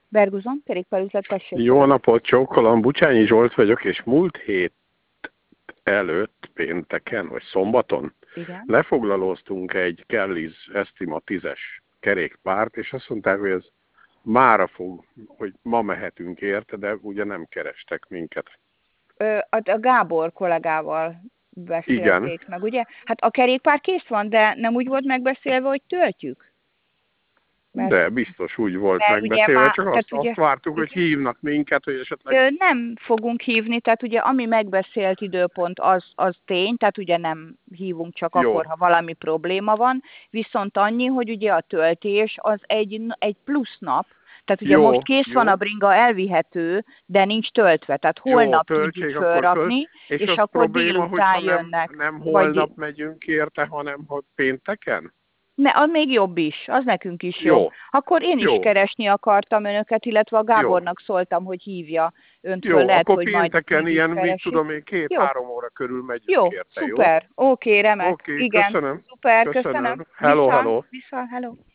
Berguzon, kerékpárüzlet, tessék. Jó napot, csókolom, Bucsányi Zsolt vagyok, és múlt hét előtt, pénteken, vagy szombaton Igen. lefoglalóztunk egy Kelly's Estima 10-es kerékpárt, és azt mondták, hogy ez mára fog, hogy ma mehetünk érte, de ugye nem kerestek minket. A Gábor kollégával Igen, beszélték meg, ugye? Hát a kerékpár kész van, de nem úgy volt megbeszélve, hogy töltjük? de biztos úgy volt Mert ugye megbeszélve, már, csak tehát azt ugye, vártuk, hogy igen. hívnak minket, hogy esetleg... Nem fogunk hívni, tehát ugye ami megbeszélt időpont, az tény, tehát ugye nem hívunk csak akkor, Jó, ha valami probléma van, viszont annyi, hogy ugye a töltés az egy plusz nap, tehát ugye most jó, kész van a jó, bringa, elvihető, de nincs töltve, tehát jó, holnap tudjuk töltsék, akkor föl. fölrakni, És és az akkor probléma, hogyha délután nem, jönnek, nem vagy holnap megyünk érte, hanem hogy pénteken? ne, az még jobb is, az nekünk is jobb. Jó, Akkor én is jó, keresni akartam önöket, illetve a jó, Gábornak szóltam, hogy hívja önt föl, jó. lehet, Akkor hogy majd pénteken meg is ilyen, mit keresi. tudom én, Jó, 2-3 óra körül megyünk jó, érte, jó? szuper, oké, remek, Oké, igen, köszönöm, szuper, köszönöm. köszönöm. Hello, Vissza, hello. vissza, hello.